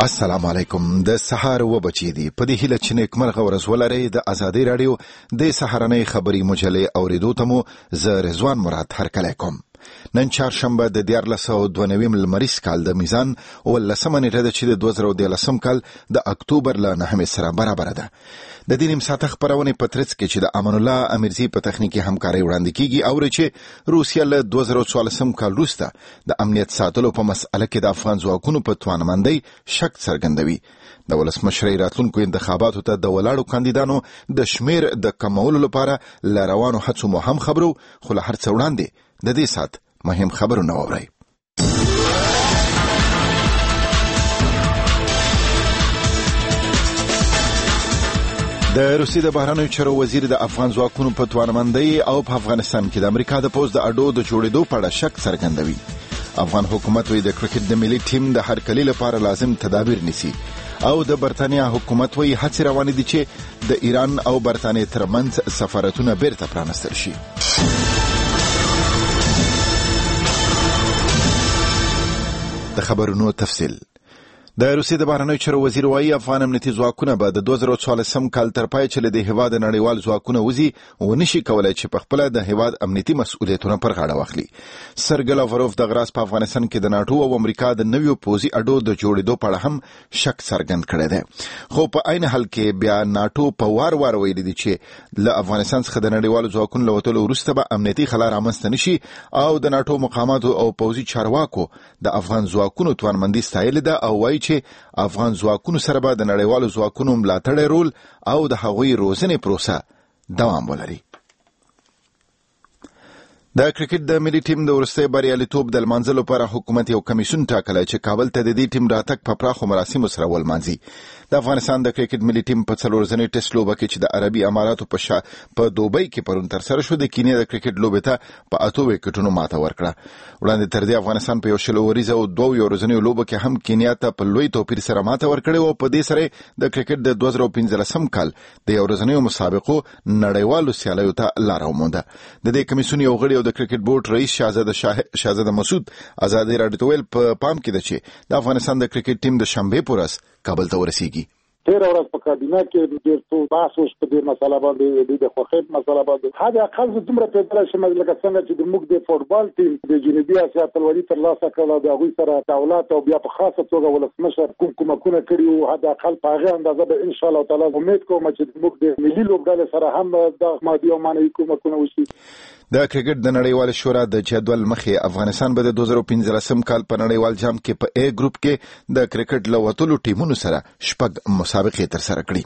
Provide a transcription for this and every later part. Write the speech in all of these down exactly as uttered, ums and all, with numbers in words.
السلام علیکم. د سهار و بچی دی په دې هیله چې نیکمرغه ورځ ولرئ. د ازادي رادیو د سهارنۍ خبری مجلې اوریدو ته مو زه رضوان مراد هرکلی کوم. نن چهارشنبه د دیارلس سوه دوه نوي لمریز کال د میزان اوولسمه نیټه ده چې د دوه زره دیارلسم کال د اکتوبر له نهمې سره برابره ده. د دې نیم ساعته خپرونې په ترڅ کې چې د امان الله امیرزي په تخنیکي همکارۍ وړاندې کیږي او چې روسیه له دوه زره څوارلسم کال وروسته د امنیت ساتلو په مسأله کې د افغان ځواکونو په توانمندۍ شک څرګندوي. د ولسمشرۍ راتلونکو انتخاباتو ته د ولاړو کاندیدانو د شمیر د کمولو لپاره له روانو هڅو مو هم خبرو، خو له هر څه وړاندې د دې سات مهم خبرونه واورئ. د روسیې د بهرنیو چارو وزیر د افغان ځواکونو په توانمندۍ او په افغانستان کې د امریکا د پوځ د اډو د جوړېدو په اړه شک څرګندوي. افغان حکومت وایي د کرکټ د ملي ټیم د هرکلي لپاره لازم تدابیر نیسي او د برتانیا حکومت وایي هڅې روانې دي چې د ایران او برتانیې ترمنځ سفارتونه بیرته پرانستل شي. د خبرونو تفصیل. د روسیې د بهرنیو چارو وزیر وایي افغان امنیتي ځواکونه به د دوه زره څوارلسم کال تر پای چې له د هېواد نړیوال ځواکونه وځي ونشي کولای چې په خپله د هېواد امنیتي مسؤلیتونه پر غاړه واخلي. سرګی لاوروف دغه راز په افغانستان کې د ناټو او امریکا د نویو پوځي اډو د جوړېدو په اړه هم شک څرګند کړی دی. خو په عین حال کې بیا ناټو په وار وار ویلي دي چې له افغانستان څخه د نړیوالو ځواکونو له وتلو وروسته به امنیتي خلا رامنځته نشي او د ناټو مقاماتو او پوځي چارواکو د افغان ځواکونو توانمندي ستایلې ده او وایي چې افغان ځواکونو سره به د نړیوالو ځواکونو ملاتړی رول او د هغوی روزنې پروسه دوام ولري. د کرکټ د ملي ټیم د وروستي بریالیتوب د لمانځلو لپاره حکومت یو کمیسیون ټاکلی چې کابل ته د دې ټیم راتګ په پراخو مراسمو سره ولمانځي. د افغانستان د کرکټ ملي ټیم په څلور ځلې ټیسټ لوبه کې چې د عربي اماراتو په شا په دوبۍ کې پرون ترسره شو د کینیا د کرکټ لوبې ته په اتو وکټونو ماته ورکړه. وړاندې تر دې افغانستان په یو شل اوریزه او دوه یو ورځنیو لوبو کې هم کینیا ته په لوی توپیر سره ماته ورکړې او په دې سره د کرکټ د دوه زره پنځلسم کال د یو ورځنیو مسابقو نړیوالو سیالیو ته لار ومونده. د دې کمیسیون یو غړي او د کرکټ بورډ رئیس شهزاده شهزاده مسعود ازادي راډیو ته ویل په پام کې ده چې د افغانستان د کرکټ ټیم د شنبې په ورځ کابل ته ورسیږي. تیر ورځ په کابینه کې ډېر څه بحث وشو په دې مسله باندې د خوښۍ په مسله باندې. حد اقل زه دومره پیدل شم لکه څنګه چې د موږ د فوټبال ټیم د جنوبي اسیا اتلولي ترلاسه کړه د هغوی سره تعاملات او بیا په خاصه توګه ولسمشر کوم کومکونه کړي وو. حد اقل په هغې اندازه به ان شاء الله تعالی امید کوم چې موږ د ملي لوبډلې سره هم د مادي او معنوي کومکونه وشي. د کرکټ د نړیوال شورا د جدول مخې افغانستان به د دوه زره پنځلسم کال په نړیوال جام کې په ای ګروپ کې د کرکټ له وتلو ټیمونو سره شپږ مسابقې ترسره کړي.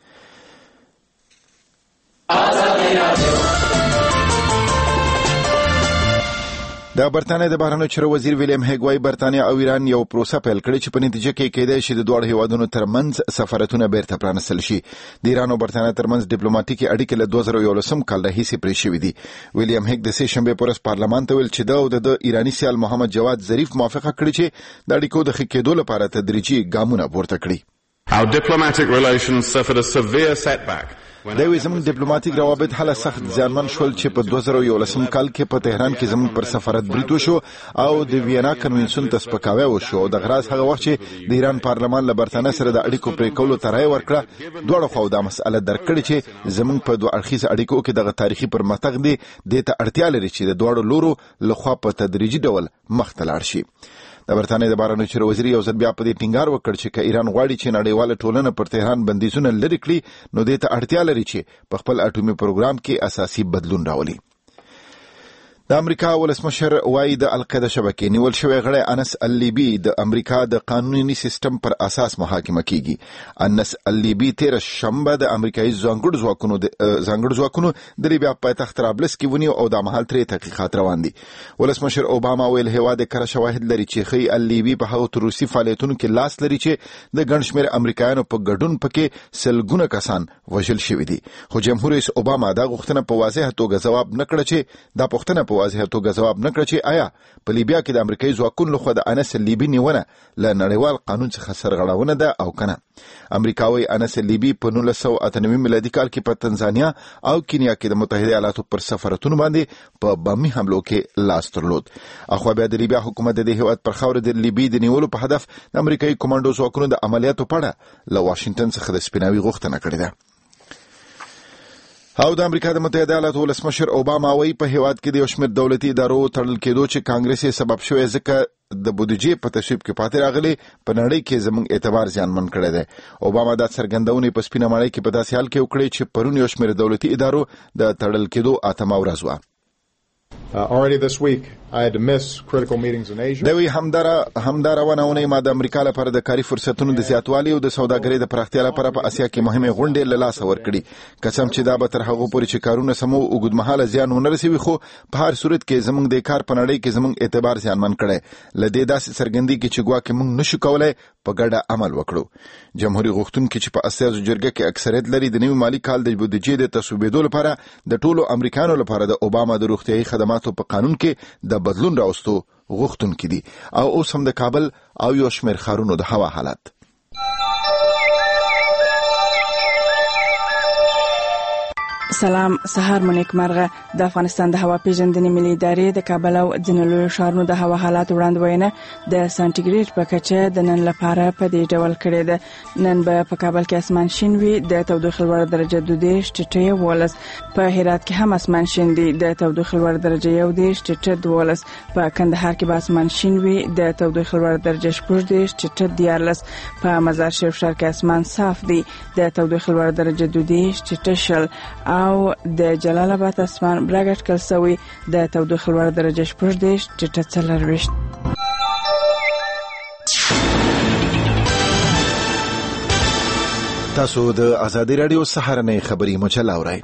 د برتانیې د بهرنیو چارو وزیر ویلیام هیګ وايي برتانیه او ایران یو پروسه پیل کړې چې په نتیجه کې کېدای شي د دواړو هیوادونو ترمنځ سفارتونه بیرته پرانستل شي. د ایران او برتانیې ترمنځ ډیپلوماټیکي اړیکې له دوه زره یولسم کال راهیسې پرې شوې دي. ویلیام هیګ د سې شنبې په ورځ پارلمان ته ویل چې ده او د ایراني سیال محمد جواد ظریف موافقه کړې چې د اړیکو د ښه کېدو لپاره تدریجي ګامونه پورته کړي. Our diplomatic relations suffered a severe setback. دا وی زموږ ډیپلوماټیک روابط هله سخت زیانمن شول چې په دوه زره یولسم کال کې په تهران کې زموږ پر سفارت برید وشو او د وینا کنوینسیون ته سپکاوی وشو. د غراز هغه وخت چې د ایران پارلمان له برتانیې سره د اړیکو پرې کولو ته رایه ورکړه دواړو خواو دا مسأله درک کړې چې زموږ په دوه اړخیزه اړیکو کې دغه تاریخي پرمختګ دی دې ته اړتیا لري چې د دواړو لورو لخوا په تدریجي ډول مخ ته لاړ شي. د برتانیې د بهرنیو چارو وزیر یو ځل بیا په دې ټینګار وکړ چې که ایران غواړي چې نړیواله ټولنه پر تهران بندیزونه لرې کړي نو دې ته اړتیا لري چې په خپل اټومي پروګرام کې اساسي بدلون راولي. د امریکا ولسمشر وایي د القاعده شبکې نیول شوی غړی انس اللیبي د امریکا د قانوني سیستم پر اساس محاکمه کیږي. انس اللیبي تیر شنبه د امریکایي ځانګړو ځواکونو د ځانګړو ځواکونو د لیبیا پایتخت طرابلس کې ونیو او د مهال ترې تحقیقات روان دي. ولسمشر اوباما ویل هیواد کره شواهد لري چې خی اللیبي په هغو تروریستي فعالیتونو کې لاس لري چې د ګڼ شمېر امریکایانو په ګډون پکې سلګونه کسان وژل شوي دي. خو جمهور رئیس اوباما دا غوښتنه په واضحه توګه ځواب نه کړه چې دا پوښتنه په واضح توګه ځواب نه کړ چې آیا په لیبیا کې د امریکایي ځواکونو لخوا د انس لیبي نیونه له نړیوال قانون څخه سرغړونه ده او کنه. امریکاوي انس لیبي په نولس سوه اته نوي میلادي کال کې په تنزانیا او کینیا کې د متحده ایالاتو پر سفارتونو باندې په بامي حملو کې لاس درلود. اخو بیا د لیبیا حکومت د هیواد پر خاور د لیبي د نیولو په هدف د امریکایي کمانډو ځواکونو د عملیاتو په اړه له واشنگټن څخه د سپیناوي غوښتنه کړې ده. او د امریکا د متحده ایالاتو ولسمشر اوباما وايي په هیواد کې د یو شمېر دولتي ادارو تړل کېدو چې کانګرس یې سبب شوی ځکه د بودیجې په تصویب کې پاتې راغلي په نړۍ کې زموږ اعتبار زیانمن کړی دی. اوباما دا څرګندونه په سپینه ماڼۍ کې په داسې حال کې وکړې چې پرون یو شمېر دولتي ادارو د تړل کېدو اتمه ورځ وه. Uh, already this week, I had to miss critical meetings in Asia. دوی همدارا همدارا ونهونه ما د امریکا لپاره د کاري فرصتونو د زیاتوالي او د سوداګرۍ د پراختیا لپاره په اسیا کې مهمه غونډې له لاسه ورکړي. قسم چې دا به تر هغه پورې چې کارونه سمو اوږدمهاله زیان ونه رسوي، خو په هر صورت کې زموږ د کار په نړۍ کې زموږ اعتبار زیانمن کړي. لدې داسې څرګندي کې چې ګواکې موږ نشو کولای په ګډه عمل وکړو. جمهوریت غوښتونکي چې په اساسي جرګه کې اکثریت لري د نوي مالی کال د بودیجې د تصویبېدو لپاره د ټولو امریکایانو لپاره د اوباما د روغتیايي خدماتو په قانون کې د بدلون راوستو غوښتونکي دي. او اوس هم د کابل او یو شمېر ښارونو د هوا حالت. سلام، سهار مو نیکمرغه. د افغانستان د هوا پیژندنې ملي ادارې د کابل او ځینو لویو ښارونو د هوا حالات وړاندوینه د سانتیګریډ په کچه د نن لپاره په دې ډول کړې ده. نن به په کابل کې اسمان شین وي، د تودوخې لوړه درجه دوه دېرش ټیټه یولس. په هرات کې هم اسمان شین دی، د تودوخې لوړه درجه یو دېرش ټیټه دولس. په کندهار کې به اسمان شین وي، د تودوخې لوړه درجه شپږ دېرش ټیټه دیارلس. په مزار شریف ښار کې اسمان صاف دی، د تودوخې لوړه درجه دوه دېرش ټیټه شل. او د جلال آباد اسمان برګټ کل سوی، د تودوخې لوړه درجه شپږ دېرش ټیټه څلرویشت. تاسو د ازادي رادیو سهارنۍ خبري مجله اورئ.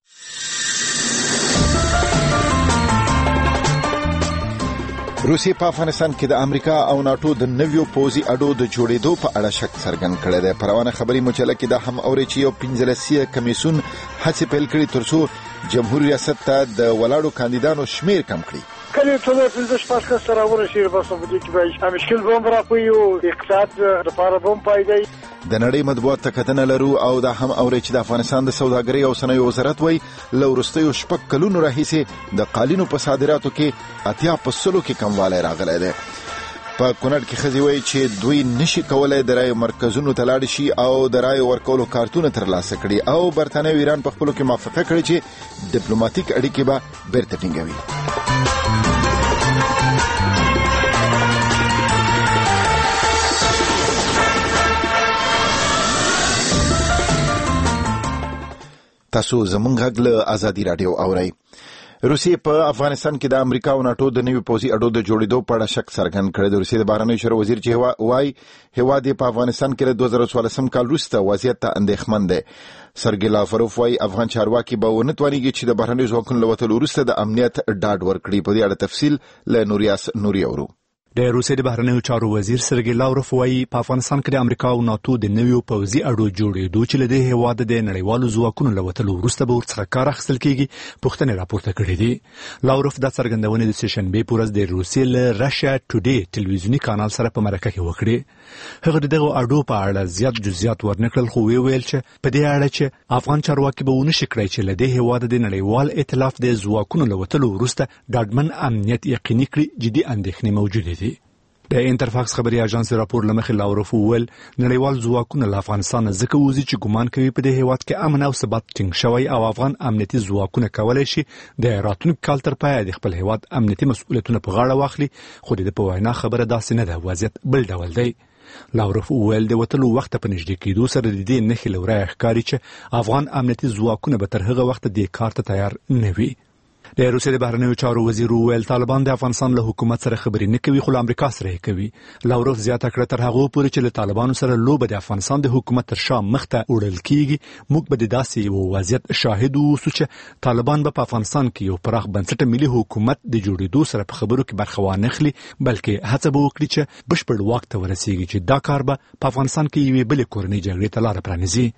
روسیې په افغانستان کې د امریکا او ناتو د نویو پوځي اډو د جوړېدو په اړه شک څرګند کړی دی. په روانه خبري مجله کې دا هم اوري چې یو پنځلسیه کمیسیون هڅې پیل کړي ترڅو جمهوریت ریاست ته د ولاړو کاندیدانو شمیر کم کړي. کله ټول پنځه شپږ کس راورسي بس په دې کې به مشکل بم راپوي او اقتصاد لپاره بم پایدای. د نړۍ مطبوعات ته کتنه لرو او دا هم اوري چې د افغانستان د سوداګرۍ او صنایع وزارت وایي له وروستیو شپږ کلونو راهیسې د قالینو په صادراتو کې اتیا په سلو کې کموالی راغلی دی. په کونړ کې ښځې وایي چې دوی نشي کولای د رایو مرکزونو ته لاړ شي او د رایو ورکولو کارتونه ترلاسه کړي. او برتانوي ایران په خپلو کې موافقه کړې چې ډیپلوماټیک اړیکې به بیرته ټینګوي. تاسو زمونږ غږ له ازادي رادیو اورئ. روسیې په افغانستان کې د امریکا او ناتو د نوي پوځي اډو د جوړېدو په اړه شک څرګند کړی. د روسیې د بهرنیو چارو وزیر چې وایي هیواد یې په افغانستان کې له دوه زره څوارلسم کال وروسته وضعیت ته اندېښمن دی. سرګی لاوروف وایي افغان چارواکي به ونه توانېږي چې د بهرنیو ځواکونو له وتلو وروسته د امنیت ډاډ ورکړي. په دې اړه تفصیل له نوریاس نوري اورو. د روسیې د بهرنیو چارو وزیر سرګی لاوروف وایي په افغانستان کې د امریکا او ناتو د نویو پوځي اډو جوړېدو چې له دې هیواده د نړیوالو ځواکونو له وتلو وروسته به ورڅخه کار اخیستل کېږي پوښتنې راپورته کړې دي. لاوروف دا څرګندونې د سهشنبې په ورځ د روسیې له راشیا ټوډے ټلویزیوني کانال سره په مرکه کې وکړې. هغه د دغه اډو په اړه زیات جزئیات ورنکړل، خو وی ویل چې په دې اړه چې افغان چارواکي به ونه شي کړی چې له دې هیواده د نړیوال ائتلاف د ځواکونو له وتلو وروسته ډاډمن امنیت یقیني کړي جدي اندېښنې موجودې دي. د انټرفاکس خبري اژانس راپور لمخې لاوروف وویل نړیوال ځواکونه له افغانستان ځکه وځي چې ګمان کوي په دې هیواد کې امن او ثبات ټینګ شوی او افغان امنیتي ځواکونه کولای شي د راتلونکي کال تر پایه د خپل هیواد امنیتي مسؤلیتونه په غاړه واخلي. خو د په وینا خبره داسې نه ده، وضعیت بل ډول دی. لاوروف وویل د وتلو وخت په نږدې کېدو سره د دې نښې له ورایه ښکاري چې افغان امنیتي ځواکونه به تر هغه وخته دې کار ته تیار نه وي. د روسیې د بهرنیو چارو وزیر وویل طالبان د افغانستان له حکومت سره خبرې نه کوي، خو له امریکا سره یې کوي. لاوروف زیاته کړه تر هغه پورې چې له طالبانو سره لوبه د افغانستان د حکومت تر شا مخته وړل کیږي، موږ به د داسې یو وضعیت شاهد اوسو چې طالبان به په افغانستان کې یو پراخ بنسټه ملي حکومت د جوړېدو سره په خبرو کې برخه وانه اخلي، بلکې هڅه به وکړي چې بشپړ واک ته ورسیږي چې دا کار به په افغانستان کې یوې بلې کورنۍ جګړې ته لاره پرانیزي.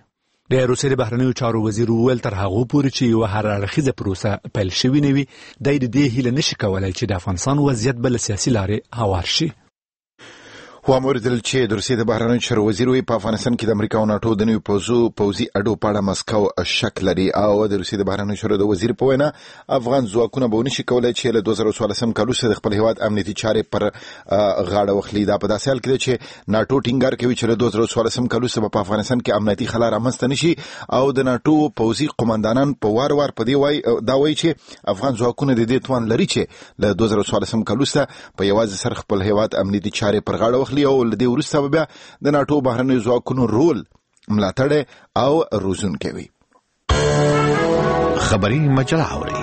د روسیې د بهرنیو چارو وزیر وویل تر هغه پورې چې یو هر اړخیزه پروسه پیل شوې نه وي د دې هیله نشي کولای چې د افغانستان وضعیت بل سیاسي لارې هوار شي. هو امریدل چې د روسیې د بهرنیو چارو وزیر وی په افغانستان کې د امریکا او ناتو د نوي پوزو پوزي اډو په اړه مسکو شک لري او د روسیې د بهرنیو چارو د وزیر په وینا افغان ځواکونه به نشي کولای چې له دوه زره څوارلسم کال وروسته د خپل هیواد امنیتي چارې پر غاړه واخلي. دا په داسې حال کې چې ناتو ټینګار کوي چې له دوه زره څوارلسم کال وروسته په افغانستان کې امنیتي خلا رامنځته نشي او د ناتو پوزي قومندانان په وار وار په دې وای دا وایي چې افغان ځواکونه د دې توان لري چې له دوه زره څوارلسم کال وروسته په یوازې سر خپل هیواد امنیتي چارې پر غاړه واخلي او له دې وروسته بیا د ناتو بهرنیو ځواکونو رول ملاتړ او روزون کوي. خبري مجله اوري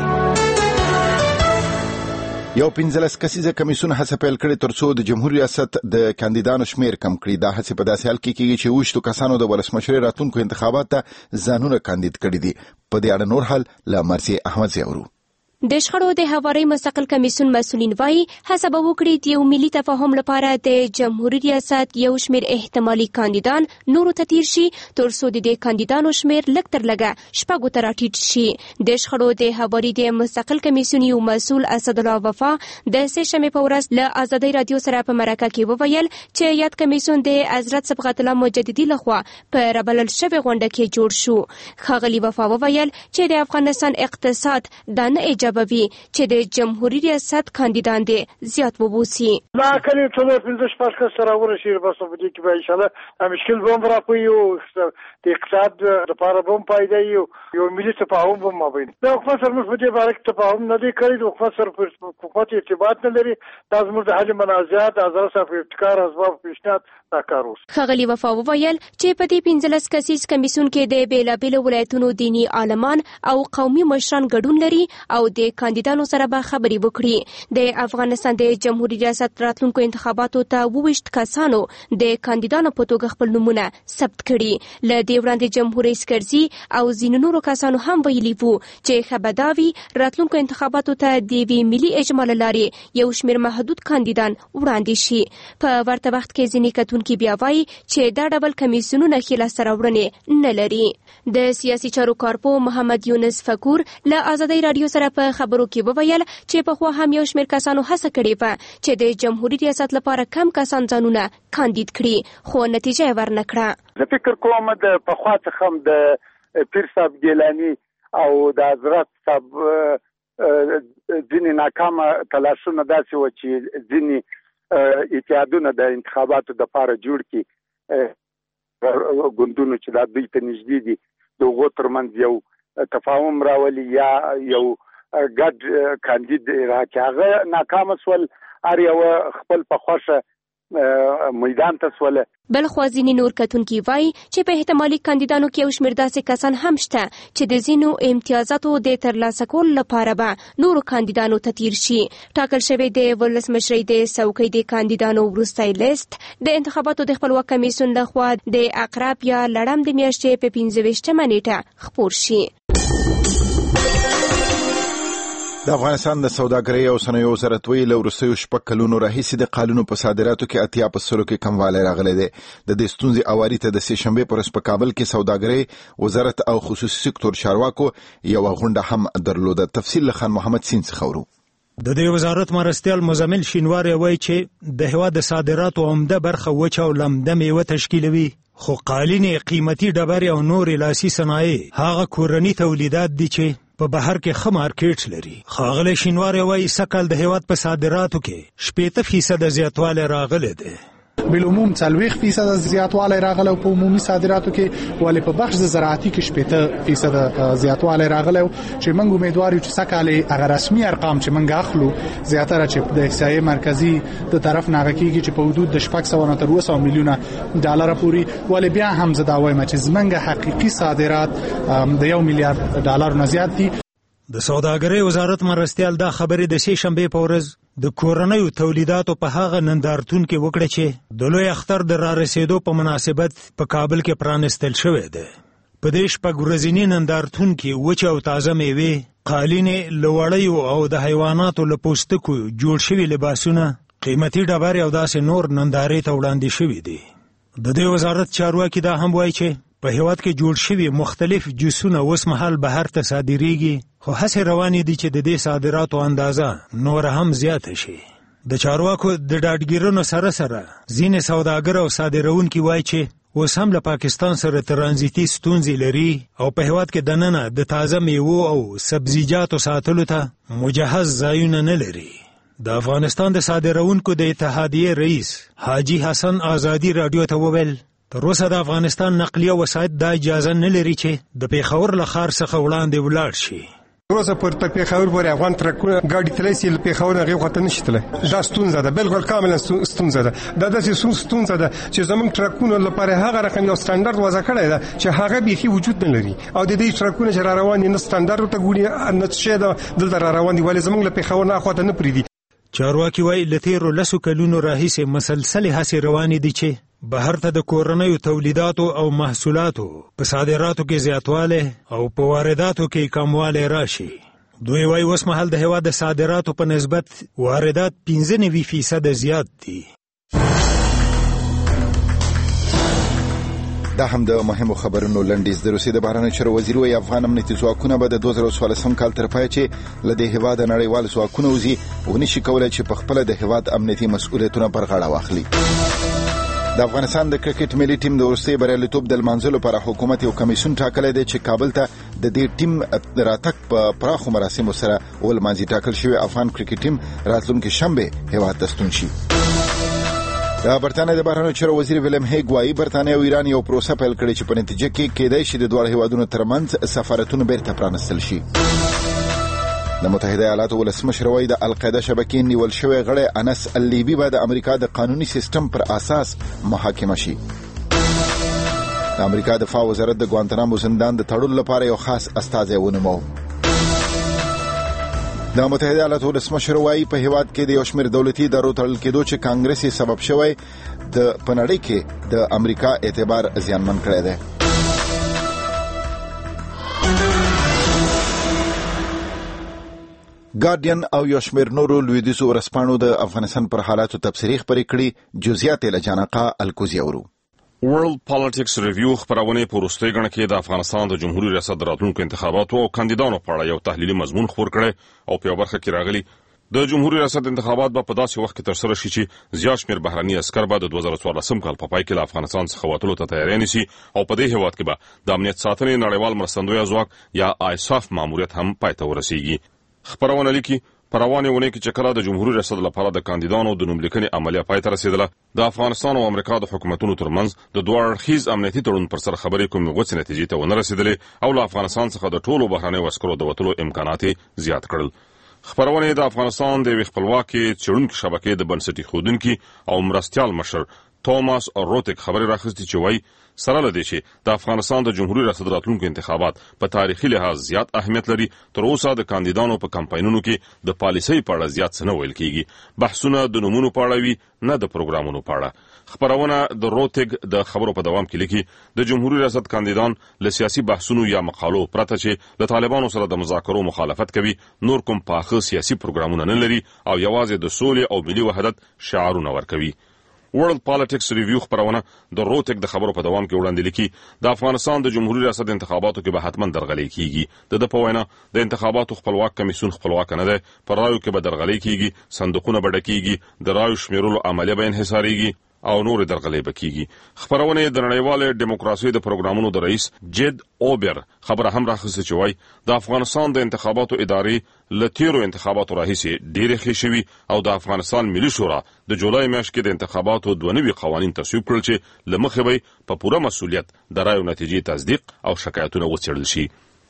یو پنځلس کسیزه کمیسیون هڅه پیل کړې ترڅو د جمهوریت ریاست د کاندیدانو شمیر کم کړي. دا هڅه په داسې حال کې کېږي چې وشتو کسانو د ولسمشر راتلونکو انتخابات ته ځانونه کاندید کړي دي. په دې اړه نور حال له مرسي احمد زیورو. د شخړو د هواري مستقل کمیسیون مسؤلین وایي هڅه به وکړي د یو ملي تفاهم لپاره د جمهوریت ریاست یو شمیر احتمالي کاندیدان نورو ته تیر شي ترڅو د دې کاندیدانو شمیر لږ تر لږه شپږو ته راټیټ شي. د شخړو د هواري د مستقل کمیسیون یو مسؤل اسد الله وفا د سه شنبې په ورځ له ازادۍ رادیو سره په مرکه کې وویل چې یاد کمیسیون د حضرت صبغت الله مجددي لخوا په ربلل شوی غونډه کې جوړ شو. ښاغلي وفا وویل چې د افغانستان اقتصاد د نه بوي چې د جمهوریت ریاست کاندیدان دي زیات وبوسي. ما کله ټول پنځه شپږ کس سره ورشي بس په دې کې به ان شاء الله مشکل به را پوي د اقتصاد لپاره به پیدا یو یو ملي تفاهم به مابین. دا خو سره موږ په دې باندې تفاهم نه دی کړی او خو سره په حکومت ارتباط نه لري. دا زموږ د حل منازعات از راسه په ابتکار اسباب پیشنهاد ناکاروس. ښاغلي وفا وویل چې په دې پنځلس کسیز کمیسیون کې د بیلابیلو ولایتونو دینی عالمان او قومي مشران ګډون لري او د کاندیدانو سره به خبرې وکړي. د افغانستان د جمهوریت ریاست راتلونکو انتخاباتو ته وویشت کسانو د کاندیدانو په توګه خپل نومونه ثبت کړي. له دې وړاندې جمهور رئیس کرزي او ځینو نورو کسانو هم ویلي وو چې خبرداوي راتلونکو انتخاباتو ته د یوې ملي اجماع له لارې یو شمېر محدود کاندیدان وړاندې شي. په ورته وخت کې ځینې کتونکي بیا وایي چې دا ډول کمیسیونونه ښې لاسته راوړنې نه لري. د سیاسي چارو کارپو محمد یونس فکور له ازادۍ رادیو سره په خبرو کې وویل چې په خو هم یو شمېر کسانو هڅه کړې وه چې د جمهوریت ریاست لپاره کم کسان ځانونه کاندید کړي خو نتیجه یې ورنه کړه. زه فکر کوم د پخوا څخه هم د پیر صاحب ګیلاني او د حضرت صاحب ځینې ناکامه تلاشونه داسې وه چې ځینې اتحادونه د انتخاباتو دپاره جوړ کړي ګوندونو چې دا دوی ته نږدې دي د هغو ترمنځ یو تفاهم راولي یا یو ګډ کاندید راکړي. هغه ناکامه سول هر یوه خپل په خوښه میدان ته سوله. بل خو ځینې نور کتونکي وایي چې په احتمالي کاندیدانو کې یو شمېر داسې کسان هم شته چې د ځینو امتیازاتو د ترلاسه کولو لپاره به نورو کاندیدانو ته تیر شي. ټاکل شوی د ولسمشرۍ د څوکۍ د کاندیدانو وروستی لیست د انتخاباتو د خپلواک کمیسیون لخوا د اقرب یا لړم د میاشتې په پنځه ویشتمه نیټه خپور شي. د افغانستان د سوداګرۍ او صنایعو وزارت ویلي له وروستیو شپږ کلونو راهیسې د قالونو په صادراتو کې اتیا په سلو کې کموالی راغلی دی. د دې ستونزې اواري ته د سې شنبې په ورځ په کابل کې سوداګرۍ وزارت او خصوصي سکتور چارواکو یوه غونډه هم درلوده. تفصیل له خان محمد سین څخه ورو. د دې وزارت مرستیال مزمل شینواری وایي چې د هېواد د صادراتو عمده برخه وچه او لمده میوه تشکیلوي خو قالینې قیمتي ډبرې او نورې لاسي صنایع هغه کورني تولیدات دي چې په بهر کې ښه مارکیټ لري. ښاغلی شینواری وایي سږکال د هېواد په صادراتو کې شپېته فیصده زیاتوالی راغلی دی. بالعموم څلوېښت فیصده زیاتوالی راغلی په عمومي صادراتو کې ولې په بخش د زراعتي کې شپېته فیصده زیاتوالی راغلی چې موږ امیدوار یو چې سږکال هغه رسمي ارقام چې موږ اخلو زیاتره چې د احصایې مرکزي د طرف نه هغه کېږي چې په حدود د شپږ سوه نه تر اووه سوه میلیونه ډالره پورې ولې بیا هم زه دا وایم چې زموږ حقیقي صادرات د یو میلیارډ ډالرو نه زیات دي. د سوداګرۍ وزارت مرستیال دا خبرې د سې شنبې په ورځ د کورنیو تولیداتو په هغه نندارتون کې وکړه چې د لوی اختر د رارسېدو په مناسبت په کابل کې پرانستل شوی دی. په دې شپږ ورځني نندارتون کې وچه او تازه میوې، قالینې، له وړیو او د حیواناتو له پوستکو جوړ شوي لباسونه، قیمتي ډبرې او داسې نور نندارې ته وړاندې شوي دي. د دې وزارت چارواکي دا هم وایي چې په هیواد کې جوړ شوي مختلف جوسونه اوس مهال بهر ته صادریږي، خو هڅې روانې دي چې د دې صادراتو اندازه نور هم زیاته شي. د چارواکو د ډاډګیرونو سره سره ځینې سوداګر او صادروونکي وایي چې اوس هم له پاکستان سره ترانزیتي ستونزې لري او په هیواد کې دننه د تازه میوو او سبزیجاتو ساتلو ته مجهز ځایونه نه لري. د افغانستان د صادروونکو د اتحادیې رئیس حاجی حسن آزادی رادیو ته وویل تر اوسه د افغانستان نقلیه وسایط دا اجازه نه لري چې د پیښور له ښار څخه وړاندې ولاړ شي. روزه پر پیښور پورې افغان ترکونه غاډي تلسي له پیښور هغه وخت نشي تله. دا ستونزه ده، بالکل کاملا ستونزه ده. دا د ستونزه ده چې زموږ ترکونه لپاره هغه رقم یو سټانډرډ وضع کړی ده چې هغه بيخي وجود نه لري او د دې ترکونه چې را روان دي نه سټانډرډ ته ګوري نه څه ده دلته را روان دي ولې زموږ له پیښور نه اخواته نه پریدي. چارواکي وایي له تیرو لسو کلونو راهیسې مسلسلې هڅې روانې دي چې بهر ته د کورنیو تولیداتو او محصولاتو په صادراتو کې زیاتواله او په وارداتو کې کمواله راشي. دوی وایي اوس مهال د هیواد د صادراتو په نسبت واردات پنځه نوي فیصد زیات دي. دا هم د مهمو خبرونو لنډیز. د روسیې د بهرنیو چارو وزیر وایي افغان امنیتي ځواکونه به د دوه زره څوارلسم کال تر پایه چې له دې هیواده نړیوال ځواکونه وځي ونشي کولی چې په خپله د هیواد امنیتي مسؤلیتونه پر غاړه واخلي. د افغانستان د کرکټ ملي ټیم د وروستي بریالیتوب د لمانځلو لپاره حکومت یو کمیسیون ټاکلی دی چې کابل ته د دې ټیم راتګ په پراخو مراسمو سره ولمانځي. ټاکل شوی افغان کرکټ ټیم راتلونکي شنبه هیواد ته ستون شي. د برتانیې د بهرنیو چارو وزیر ویلیم هیګ وایي برتانیې او ایران یو پروسه پیل کړې چې په نتیجه کې کېدای شي د دواړو هیوادونو ترمنځ سفارتونه بیرته پرانستل شي. د متحده ایالاتو ولسمشر وایي د القاعده شبکې نیول شوی غړی انس اللیبي به د امریکا د قانوني سیستم پر اساس محاکمه شي. د امریکا دفاع وزارت د ګوانتنامو زندان د تړلو لپاره یو خاص استازی ونومو. د متحده ایالاتو ولسمشر وایي په هیواد کې د یو شمېر دولتي ادارو تړل کېدو چې کانګرس یې سبب شوی د په نړۍ کې د امریکا اعتبار زیانمن کړی دی. ګارډین او یو شمېر نورو لویدیځو ورځپاڼو د افغانستان پر حالاتو تبصرې خپرې کړي. جزئیات یې له جانقه الکوزي اورو. ورلد پالیټکس ریویو خبرونه په وروستۍ غڼه کې د افغانستان د جمهوریت ریاست د راتلونکو انتخاباتو او کاندیدانو په اړه یو تحلیلي مضمون خپور کړي او په برخه کې راغلي د جمهوریت ریاست انتخابات به په داسې وخت کې ترسره شي چې زیات شمېر بهرني عسکر به د دوه زره څوارلسم کال په پای کې له افغانستان څخه وتلو ته تیاری نیسي او په دې هیواد کې به د امنیت ساتنې نړیوال مرستندوی ځواک یا آیساف ماموریت هم پای ته ورسیږي. خبرونه لیکي په روانې اونۍ کې چې کله د جمهوریت ریاست لپاره د کاندیدانو د نوملیکنې عملیه پای ته رسیدله د افغانستان او امریکا د حکومتونو ترمنځ د دوه اړخیز امنیتي تړون پر سر خبرې کومې غوڅې نتیجې ته ونه رسیدلې او له افغانستان څخه د ټولو بهرنیو عسکرو د وتلو امکانات زیات کړل. خبرونه د افغانستان د یوې خپلواکې څېړونکې شبکې د بنسټ ایښودونکي او مرستیال مشر توماس روتک خبرې راخستې چې وایي سره لدې چې د افغانستان د جمهوریت ریاست راتلونکو انتخابات په تاریخي لحاظ زیات اهمیت لري، تر اوسه د کاندیدانو په کمپاینونو کې د پالیسۍ په اړه زیات څه نه ویل کېږي. بحثونه د نومونو په اړه وي نه د پروګرامونو په اړه. خبرونه د روتک د خبرو په دوام کې لیکي د جمهوریت ریاست کاندیدان له سیاسي بحثونو یا مقالو پرته چې د طالبانو سره د مذاکرو مخالفت کوي نور کوم پاخه سیاسي پروګرامونه نه لري او یوازې د سولې او ملي وحدت شعارونه ورکوي. ورلد پالیټکس ریویو خبرونه د روتک د خبرو په دوام کې وړاندې لیکي د افغانستان د جمهوریت ریاست انتخاباتو کې به حتما درغلي کیږي. د د په وینا د انتخاباتو خپلواک کمیسیون خپلواک نه دی، پر رایو کې به درغلي کیږي، صندوقونه به ډکیږي، د رایو شمیرلو عملیه به انحصاریږي او نور درغلي بکیږي. خبرونه د نړیوال دیموکراسي د پروګرامونو د رئیس جید اوبر خبره هم راخصه چې وای د افغانستان د انتخاباتو ادارې لتیرو انتخاباتو راهیسي ډېر ښه شوي او د افغانستان ملي شورا د جولای میاشتې کې د انتخاباتو دوه نوي قوانین تصویب کړل چې لمخې به په پوره مسؤلیت د رایو نتیجې تصدیق او شکایتونه وڅېړل شي.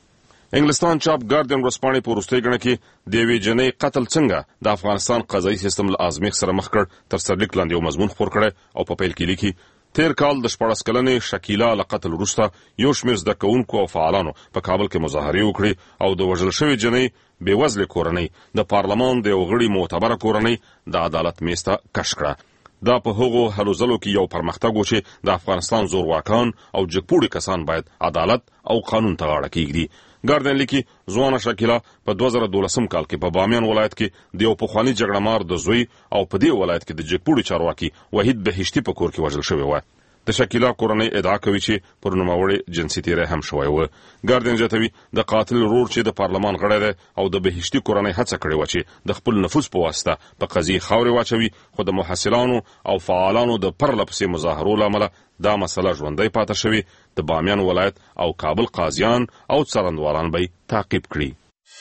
انګلستان چاپ ګارډین ورځپاڼې په وروستۍ غڼه کې د یوې جنۍ قتل څنګه د افغانستان قضایي سیستم له ازمیښت سره مخ کړ تر سرلیک لاندې یو مضمون خپور کړی او په پیل کې لیکي تیر کال د شپاړس کلنې شکیلا له قتل وروسته یو شمېر زده کوونکو او فعالانو په کابل کې مظاهرې وکړې او د وژل شوې جنۍ بېوزلې کورنۍ د پارلمان د یو غړي معتبره کورنۍ د عدالت میز ته کش کړه. دا په هغو هلو ځلو کې یو پرمختګ و چې د افغانستان زورواکان او جګپوړي کسان باید عدالت او قانون ته غاړه کېږدي. ګارډین لیکي ځوانه شکیلا په دوه زره دولسم کال کې په بامیان ولایت کې د یو پخواني جګړه مار د زوی او په دې ولایت کې د جګپوړي چارواکي وحید بهشتي په کور کې وژل شوی و. د د شکیلا کورنۍ ادعا کوي چې پر نوموړي جنسي تیری هم شوی و. ګاردین زیاتوي د قاتل ورور چې د پارلمان غړی دی او د بهشتي کورنۍ هڅه کړې وه چې د خپل نفوذ په واسطه په قضیې خاورې واچوي، خو د محصلانو او فعالانو د پرله پسې مظاهرو له امله دا مسله ژوندۍ پاتې شوې. د بامیان ولایت او کابل قاضیان او څارندوالان به تعقیب کړي.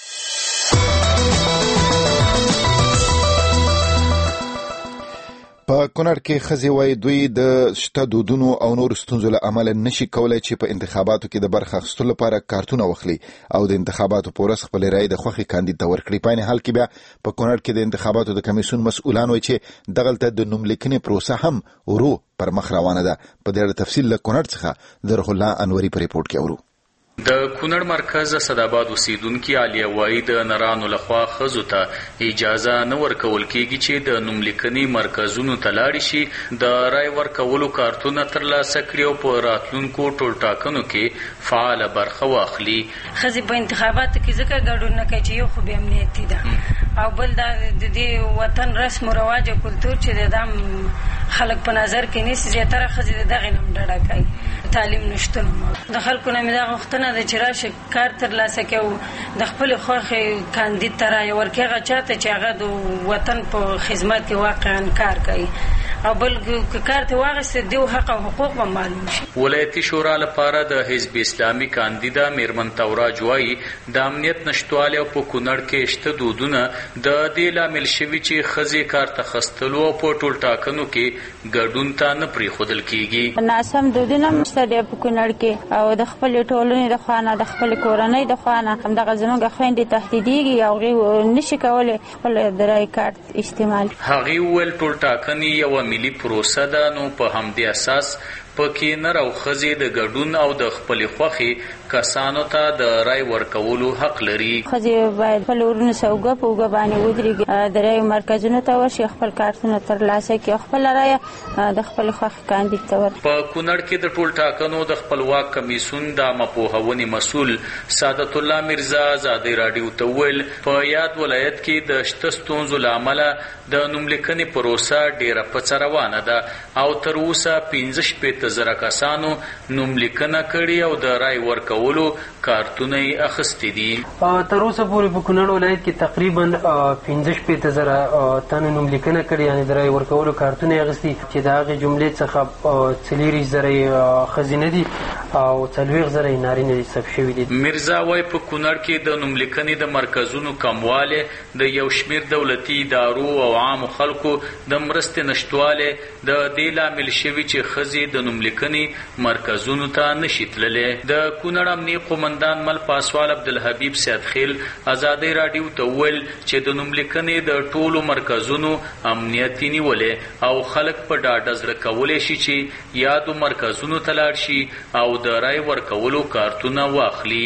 په کونړ کې ښځې وایي دوی د شته دودونو او نور ستونزو له امله نشي کولای چې په انتخاباتو کې د برخه اخیستلو لپاره کارتونه واخلي او د انتخاباتو په ورځ خپلې رایې د خوښې کاندید ته ورکړي. په عین حال کې بیا په کونړ کې د انتخاباتو د کمیسیون مسؤلان وایي چې دغلته د نوملیکنې پروسه هم ورو پر مخ روانه ده. په دې اړه تفصیل له کونړ څخه د روح الله انوري په ریپورت کې اورو. د کونړ مرکز اسداباد اوسیدونکي عالیه وایي د نرانو لخوا ښځو ته اجازه نه ورکول کیږي چې د نوملیکنې مرکزونو ته لاړې شي، د رای ورکولو کارتونه ترلاسه کړي او په راتلونکو ټولټاکنو کې فعاله برخه واخلي. ښځې په انتخاباتو کې ځکه ګډون نه کوي چې یو خو بې امنیتي ده او بل دا د دې وطن رسم و رواج او کلتور چې د دام خلک په نظر کې نیسي، زیاتره ښځې د دغې نه هم ډډه کوي. تعلیم نشتون د خلکو نه مې دا غوښتنه ده چې راشه کار ترلاسه کړي او د خپلې خوښې کاندید ته رایه ورکړي، هغه چاته چې هغه د وطن په خدمت کې واقعا کار کوي او بل که کار ته واخیستې دیو حق او حقوق به معلوم شي. ولایتي شورا لپاره د حزب اسلامي کاندیده میرمن توراج وایي د امنیت نشتوالی او په کونړ کې شته دودونه د دې لامل شوي چې ښځې کار ته خستلو او په ټولټاکنو کې ګډون ته نه پرېښودل کېږي. ناسم دودونه هم شته دی په کونړ کې او د خپلې ټولنې د خوا نه د خپلې کورنۍ د خوا نه همدغه زموږ خویندې تهدیدېږي او هغوی نشي کولی خپل د رایې کارت استعمال. هغې وویل ټولټاکنې یوه ملي پروسه ده، نو په همدې اساس پکې نر او ښځې د ګډون او د خپلې خوښې کسانو ته د رای ورکولو حق لري. ښځې باید خپل ورونو سره اوږه په اوږه باندې ودرېږي، د رایو مرکزونو ته ورشي، خپل کارتونه ترلاسه کړي او خپله رایه د خپلې خوښې کاندید ته ورکړي. په کونړ کې د ټولټاکنو د خپلواک کمیسیون د عامه پوهونې مسؤل سعادت الله میرزا ازادۍ راډیو ته وویل په یاد ولایت کې د شته ستونزو له امله د نوملیکنې پروسه ډېره پڅه روانه ده او تر اوسه پنځه شپېته زره کسانو نوملیکنه کړې او د رای ورکولو کارتونه یې اخیستي دي. تر اوسه پورې په کونړ ولایت کې تقریبا پنځه شپېته زره تنو نوملیکنه کړې، یعنې د رای ورکولو کارتونه یې اخیستي چې د هغې جملې څخه څلېرویشت زره یې ښځینه دي او څلوېښت زره یې نارینه دي ثبت شوي دي. میرزا وایي په کونړ کې د نوملیکنې د مرکزونو کموالی د یو شمېر دولتي ادارو او عامو خلکو د مرستې نشتوالی د دې لامل شوي چې ښځې د نوملیکنې مرکزونو ته نشي تللی. د کونړ امني قومندان مل پاسوال عبدالحبیب سیدخیل ازادۍ راډیو ته وویل چې د نوملیکنې د ټولو مرکزونو امنیت یې نیولی او خلک په ډاډه زړه کولی شي چې یادو مرکزونو ته لاړ شي او د رای ورکولو کارتونه واخلي.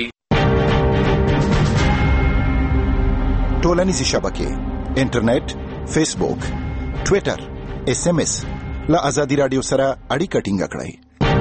ټولنیزې شبکې، انټرنیټ، فیسبوک، ټویټر، ایس ایم ایس له ازادي راډیو سره اړیکه ټینګه کړئ.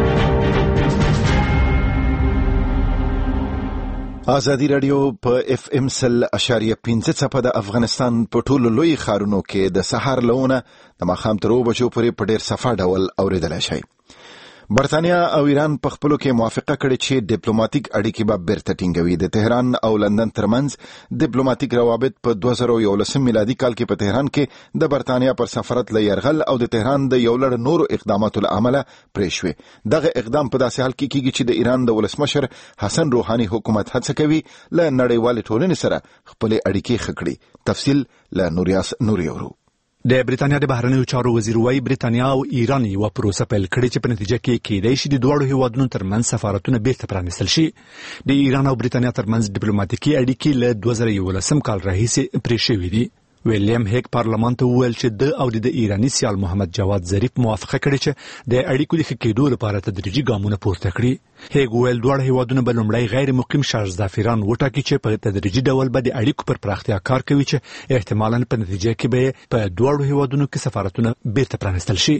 ازادي راډیو په اف ام سل اشاریه پنځه څپه د افغانستان په ټولو لوی ښارونو کې د سهار لونه د ماښام تر اوو بجو پورې په ډېر صفا ډول اورېدلی شئ. برطانیا او ایران په خپلو کې موافقه کړې چې ډیپلوماټیک اړیکې به بیرته ټینګوي. د تهران او لندن ترمنځ ډیپلوماټیک روابط په دوه زره یولسم میلادي کال کې په تهران کې د برطانیا پر سفارت له یرغل او د تهران د یو لړ نورو اقداماتو له امله پرې شوې. دغه اقدام په داسې حال کې کیږي چې د ایران د ولسمشر حسن روحاني حکومت هڅه کوي له نړیوالې ټولنې سره خپلې اړیکې ښه کړي. تفصیل له نوریاس نوریورو. د بریتانیا د بهرنیو چارو وزیر وايي بریتانیا او ایران یو پروسه پیل کړې چې په نتیجه کې کېدای شي د دواړو هیوادونو ترمنځ سفارتونه بیرته پرانیستل شي. د ایران او بریتانیا ترمنځ ډیپلوماټیکي اړیکې له دوه زره یولسم کال راهیسې پرې شوې دي. ویلیام هیک پارلمان ته وویل چې د او د ایرانی سیال محمد جواد ظریف موافقه کړې چې د اړیکو د ښه کېدو لپاره تدریجي ګامونه پورته کړي. هیک ویل دواړه هیوادونه به لومړی غیر مقیم شارزدافران وټاکي چې په تدریجي ډول به د اړیکو پر پراختیا کار کوي چې احتمالاً په نتیجه کې به په دواړو هیوادونو کې سفارتونه بیرته پرانیستل شي.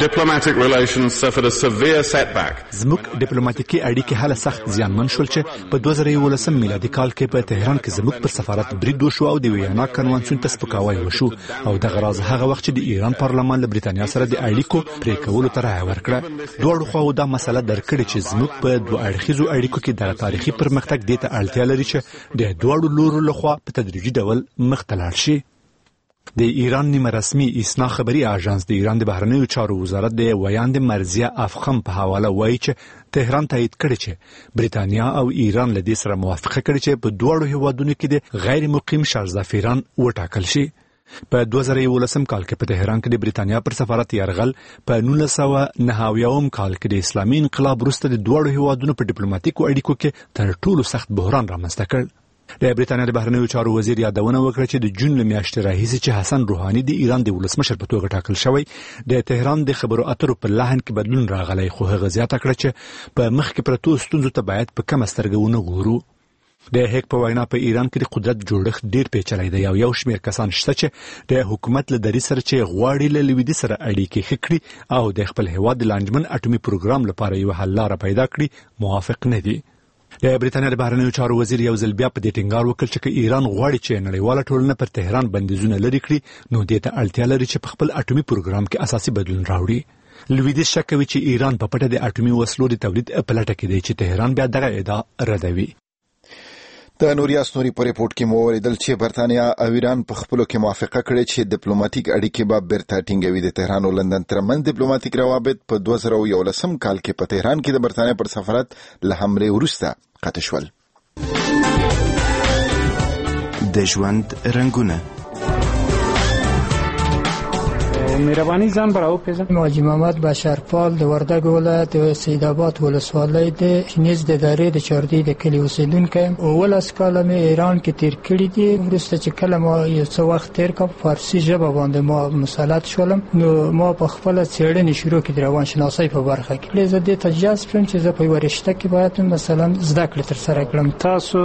زموږ ډیپلوماټیکي اړیکې هله سخت زیانمن شول چې په دوه زره یولسم میلادي کال کې په تهران کې زموږ پر سفارت برید وشو او د ویانا کنوانسیون ته سپکاوی سپکاوی وشو او دغه راز هغه وخت چې د ایران پارلمان له بریتانیا سره د اړیکو پرې کولو ته رایه ورکړه. دواړو خواو دا مسله درک کړې چې زموږ په دوه اړخیزو اړیکو کې د تاریخي پرمختګ دې ته اړتیا لري چې د دواړو لورو لخوا په تدریجي ډول مخ ته لاړ شي. د ایران نیمه رسمي ایسنا خبري اژانس د ایران د بهرنیو چارو وزارت د ویاند مرزیه افخم په حواله وایي چې تهران تایید کړی چې بریتانیا او ایران له دې سره موافقه کړې چې په دواړو هیوادونو کې د غیر مقیم شهزادفیران وټاکل شي. په دوه زره یولسم کال کې په تهران کې د بریتانیا پر سفارت یرغل په نولس سوه نهه اویایم کال کې د اسلامي انقلاب وروسته د دواړو هیوادونو په ډیپلوماټیکو اړیکو کې تر ټولو سخت بحران رامنځته کړ. د بریتانیا د بهرنیو چارو وزیر یادونه وکړه چې د جون له میاشتې راهیسې چې حسن روحاني د ایران د ولسمشر په توګه ټاکل شوی د تهران د خبرو اترو په لحن کې بدلون راغلی، خو هغه زیاته کړه چې په مخ کې پرتو ستونزو ته باید په کمه سترګه ونه ګورو. د هیک په وینا په ایران کې د قدرت جوړښت ډیر پیچلی دی او یو شمېر کسان شته چې د حکومت له دریځ سره چې غواړي له لویدیځ سره اړیکې ښه کړي او د خپل هیواد د لانجمن اټومي پروګرام لپاره یوه حل لاره پیدا کړي موافق نه دي. د بریتانیا د بهرنیو چارو وزیر یو ځل بیا په دې ټینګار وکړ چې ایران غواړي چې نړیواله ټولنه پر تهران بندیزونه لرې کړي نو دې ته اړتیا لري چې په خپل اټومي پروګرام کې اساسي بدلون راوړي. لویدیځ شک کوي چې ایران په پټه د اټومي وسلو د تولید په لټه کې دی چې تهران بیا دغه ادعا ردوي. د نوریاس نوري په ریپورت کې مو ولیدل چې برتانیا او ایران په خپلو کې موافقه کړې چې ډیپلوماټیک اړیکې به بیرته ټینګوي. د تهران او لندن ترمنځ ډیپلوماټیک روابط په دوه زره یولسم کال کې په تهران کې د برتانیا پر سفارت له حملې وروسته قطع شول. د ژوند رنګونه مهرباني ځان براو پیژن. حاجی محمد بشرپال د وردګ ولایت سید آباد ولسوالۍ د شنیز د ادارې د چاردی د کلی اوسیدونکی یم. ولس کاله مې ایران کې تیر کړي دي. وروسته چې کله ما یو څه وخت تیر کړ په فارسي ژبه باندې ما مسلط شولم نو ما په خپل څېړنې شروع کړې د روانشناسۍ په برخه کې. زه دې ته جذب شوم چې زه په یوه رشته کې باید مثلا زده کړې ترسره کړم. تاسو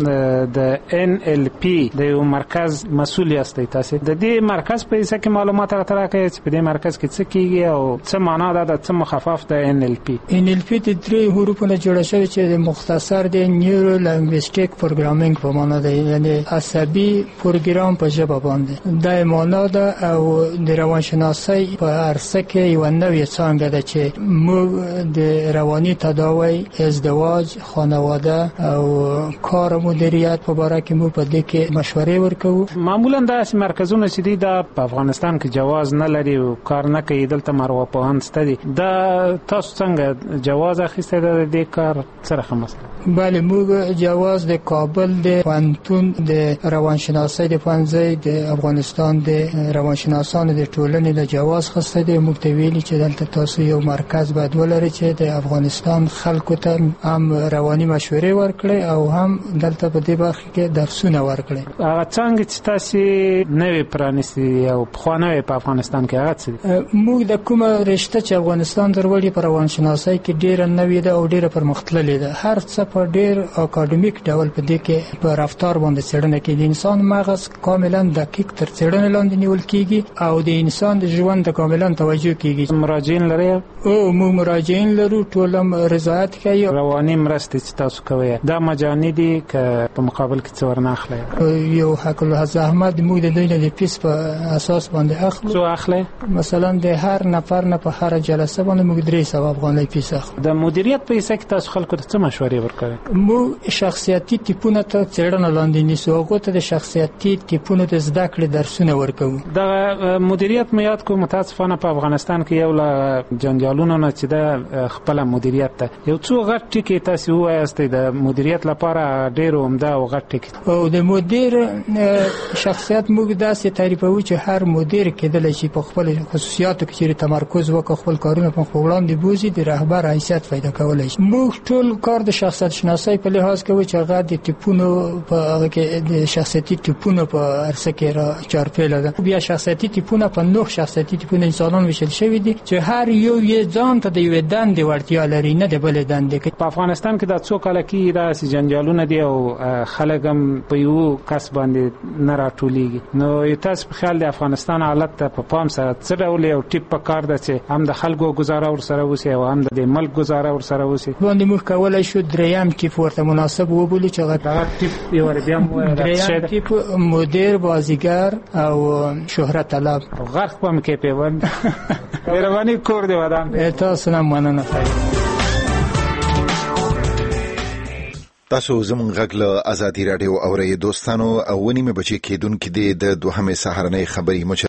د ان ال پی د یو مرکز مسؤل یاستئ. تاسو د دې مرکز په اړه کې معلومات راکړئ چې په دې مرکز کې څه کیږي او څه معنا ده د څه مخفف د ان ال پی. ان ال پی د درې حروفونو جوړ شوی چې مختصر د نیورو لینګویسټیک پروګرامینګ په معنا ده، یعنی عصبي پروګرام په ژبه باندې. دا معنا ده او د روانشناسۍ په عرصه کې یو نوې څانګه ده چې موږ د رواني تداوی، ازدواج، خانواده او کار مدیریت په اړه کې موږ په دې کې مشورې ورکوو. معمولا داسې مرکزونه چې دي د افغانستان کې جواز نه لري او کار نه کوي. دلته مرواپوهان شته دي. دا تاسو څنګه جواز اخیستی د دې کار سره خمسته؟ بله، موږ جواز د کابل د پوهنتون د روانشناسۍ د پوهنځي د افغانستان د روانشناسانو د ټولنې د جواز خسته دي. موږ ته ویلي چې دلته تاسو یو مرکز باید ولرئ چې د افغانستان خلکو ته هم رواني مشورې ورکړي او هم دلته په دې برخه کې درسونه ورکړي. هغه څنګه چې تاسو نوې پرانیستي او پخوانه په افغانستان کې هغه څه دي؟ موږ د کومه رشته چې افغانستان دروړي په روانشناسۍ کې ډیره نوې ده او ډیره پرمختللې ده. هر څه په ډیر اکاډمیک ډول په دې کې په رفتار باندې څېړنه کې د انسان مغز کاملا دقیق تر څېړنې لاندې نیول کیږي او د انسان د ژوند ته کاملا توجه کیږي. مراجعین لري؟ او موږ مراجعین لرو، ټول رضایت کوي. رواني مرستې چې تاسو کوي دا مجاني دي که په مقابل کې څه ورنه اخلي؟ یو حق الزحمت موږ د دوی د فیس په اساس باندې اخلو. څو اخلي؟ مثلا د هر نفر نه په هر جلسه باندې موږ درې سوه افغانۍ فیس اخلو. د مدیریت په حصه کې تاسو خلکو ته څه مشورې ورکوئ؟ موږ شخصیتي ټیپونه ته څېړنه لاندې نیسو. هغو ته د شخصیتي ټیپونو د زده کړې درسونه ورکوو. د مدیریت مې یاد کوم متاسفانه په افغانستان کې یو له جنجالونو نه چې د خپل مدیریت ته یو څو غټ ټکي تاسو وایاستئ د مدیریت لپاره ډېر عمده او غټ ټکي. او د مدیر شخصیت موږ داسې تعریفوو چې هر مدیر کېدلی شي په خپل خصوصیاتو کې چې تمرکز وکړي، خپل کارونه په خپل وړاندې بوزي، د رهبر حیثیت پیدا کولی شي. موږ ټول کار د شخصیت شناسۍ په لحاظ کوو چې هغه د ټیپونو په هغه کې د شخصیتي ټیپونو په عرصه کې را چارپېله ده. بیا شخصیتي ټیپونه په نوع شخصیتي ټیپونه انسانان ویشل شوي دي چې هر یو یې ځان ته د یوې دندې وړتیا لري، نه د بلې دندې. په افغانستان کې دا څو کاله کېږي داسې جنجالونه دي او خلک هم په یو کس باندې نه راټولیږي. نو تاسو په خیال د افغانستان حالت ته په پام سره څه ډول یو ټیپ په کار ده چې هم د خلکو گزاره ور سره وسی او هم د ملک گزاره ور سره وسی. باندې موږ کولای شو دریم ټیپ ورته مناسب وبولو چې هغه ټیپ یو بیا دریم ټیپ مدیر بازیگر او شهرت طلب غرق پم کې پیوند مهرباني کور دی ودان تاسو نه مننه. تاسو زموږ غږ له ازادي رادیو اورئ دوستانو او ونیمه بچی کېدونکې د دوهمه سهارنۍ خبري